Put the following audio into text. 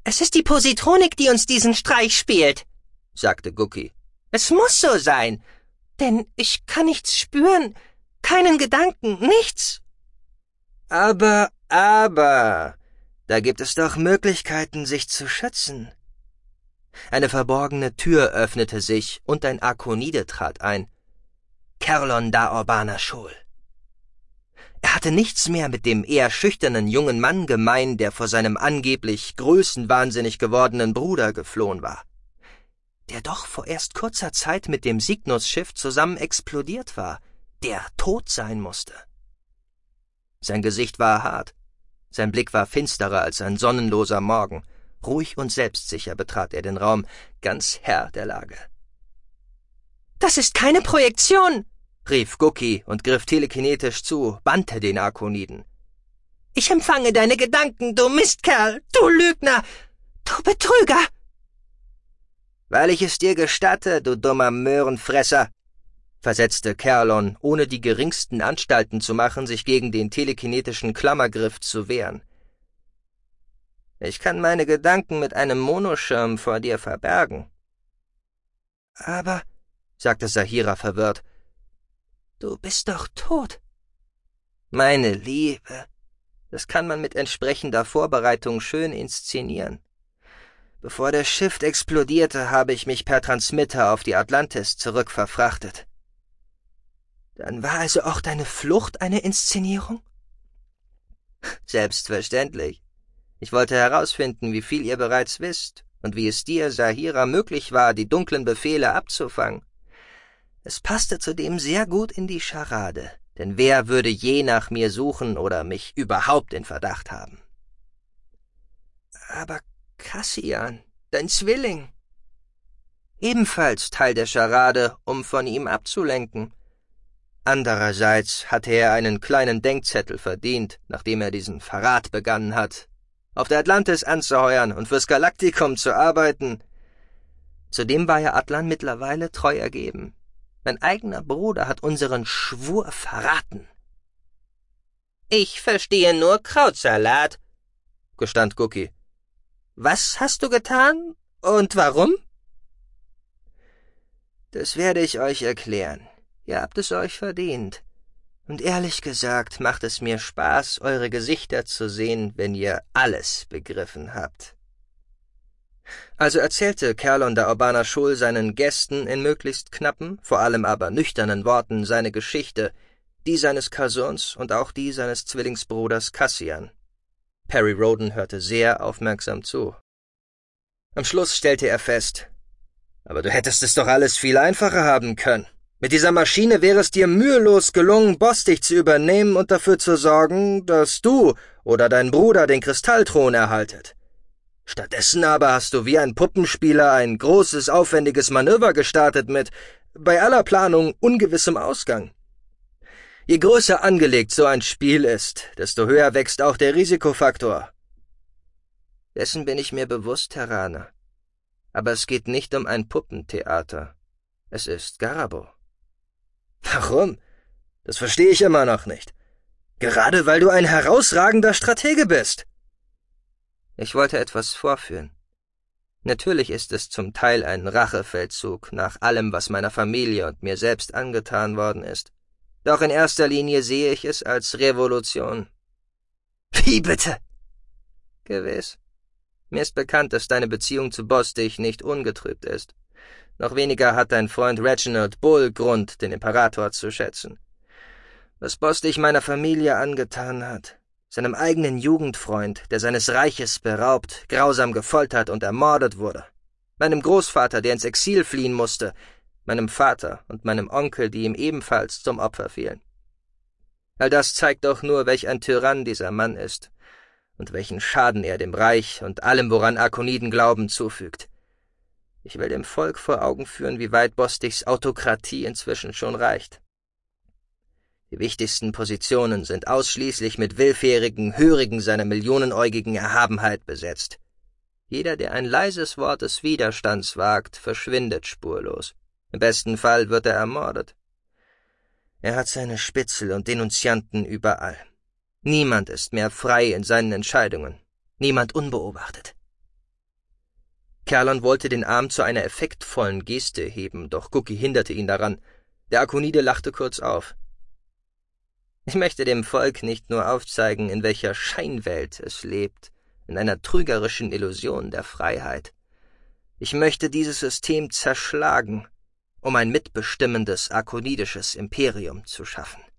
Es ist die Positronik, die uns diesen Streich spielt, sagte Gucki. Es muss so sein, denn ich kann nichts spüren, keinen Gedanken, nichts. Aber, da gibt es doch Möglichkeiten, sich zu schützen. Eine verborgene Tür öffnete sich und ein Arkonide trat ein. Kerlon da Urbana Schul. Er hatte nichts mehr mit dem eher schüchternen jungen Mann gemein, der vor seinem angeblich größenwahnsinnig gewordenen Bruder geflohen war, der doch vor erst kurzer Zeit mit dem Cygnus-Schiff zusammen explodiert war, der tot sein musste. Sein Gesicht war hart, sein Blick war finsterer als ein sonnenloser Morgen. Ruhig und selbstsicher betrat er den Raum, ganz Herr der Lage. »Das ist keine Projektion«, rief Gucki und griff telekinetisch zu, bannte den Arkoniden. »Ich empfange deine Gedanken, du Mistkerl, du Lügner, du Betrüger!« »Weil ich es dir gestatte, du dummer Möhrenfresser«, versetzte Kerlon, ohne die geringsten Anstalten zu machen, sich gegen den telekinetischen Klammergriff zu wehren. »Ich kann meine Gedanken mit einem Monoschirm vor dir verbergen.« »Aber«, sagte Saphira verwirrt, »du bist doch tot.« »Meine Liebe, das kann man mit entsprechender Vorbereitung schön inszenieren. Bevor das Schiff explodierte, habe ich mich per Transmitter auf die Atlantis zurückverfrachtet.« »Dann war also auch deine Flucht eine Inszenierung?« »Selbstverständlich. Ich wollte herausfinden, wie viel ihr bereits wisst und wie es dir, Saphira, möglich war, die dunklen Befehle abzufangen. Es passte zudem sehr gut in die Scharade, denn wer würde je nach mir suchen oder mich überhaupt in Verdacht haben?« »Aber Cassian, dein Zwilling?« »Ebenfalls Teil der Scharade, um von ihm abzulenken. Andererseits hatte er einen kleinen Denkzettel verdient, nachdem er diesen Verrat begangen hat, auf der Atlantis anzuheuern und fürs Galaktikum zu arbeiten. Zudem war ja Atlan mittlerweile treu ergeben. Mein eigener Bruder hat unseren Schwur verraten.« »Ich verstehe nur Krautsalat«, gestand Gucki. »Was hast du getan und warum?« »Das werde ich euch erklären. Ihr habt es euch verdient. Und ehrlich gesagt macht es mir Spaß, eure Gesichter zu sehen, wenn ihr alles begriffen habt.« Also erzählte Kerlon da Urbana Schul seinen Gästen in möglichst knappen, vor allem aber nüchternen Worten seine Geschichte, die seines Kassurns und auch die seines Zwillingsbruders Cassian. Perry Rhodan hörte sehr aufmerksam zu. Am Schluss stellte er fest: »Aber du hättest es doch alles viel einfacher haben können. Mit dieser Maschine wäre es dir mühelos gelungen, Bostik zu übernehmen und dafür zu sorgen, dass du oder dein Bruder den Kristallthron erhaltet. Stattdessen aber hast du wie ein Puppenspieler ein großes, aufwendiges Manöver gestartet mit, bei aller Planung, ungewissem Ausgang. Je größer angelegt so ein Spiel ist, desto höher wächst auch der Risikofaktor.« »Dessen bin ich mir bewusst, Herr Rana. Aber es geht nicht um ein Puppentheater. Es ist Garabo.« »Warum? Das verstehe ich immer noch nicht. Gerade weil du ein herausragender Stratege bist.« »Ich wollte etwas vorführen. Natürlich ist es zum Teil ein Rachefeldzug nach allem, was meiner Familie und mir selbst angetan worden ist. Doch in erster Linie sehe ich es als Revolution.« »Wie bitte?« »Gewiss. Mir ist bekannt, dass deine Beziehung zu Bostich nicht ungetrübt ist. Noch weniger hat dein Freund Reginald Bull Grund, den Imperator zu schätzen. Was Bostich meiner Familie angetan hat, seinem eigenen Jugendfreund, der seines Reiches beraubt, grausam gefoltert und ermordet wurde, meinem Großvater, der ins Exil fliehen musste, meinem Vater und meinem Onkel, die ihm ebenfalls zum Opfer fielen. All das zeigt doch nur, welch ein Tyrann dieser Mann ist und welchen Schaden er dem Reich und allem, woran Arkoniden glauben, zufügt. Ich will dem Volk vor Augen führen, wie weit Bostichs Autokratie inzwischen schon reicht. Die wichtigsten Positionen sind ausschließlich mit willfährigen Hörigen seiner millionenäugigen Erhabenheit besetzt. Jeder, der ein leises Wort des Widerstands wagt, verschwindet spurlos. Im besten Fall wird er ermordet. Er hat seine Spitzel und Denunzianten überall. Niemand ist mehr frei in seinen Entscheidungen, niemand unbeobachtet. Kerlon wollte den Arm zu einer effektvollen Geste heben, doch Gucki hinderte ihn daran. Der Akonide lachte kurz auf. »Ich möchte dem Volk nicht nur aufzeigen, in welcher Scheinwelt es lebt, in einer trügerischen Illusion der Freiheit. Ich möchte dieses System zerschlagen, um ein mitbestimmendes akonidisches Imperium zu schaffen.«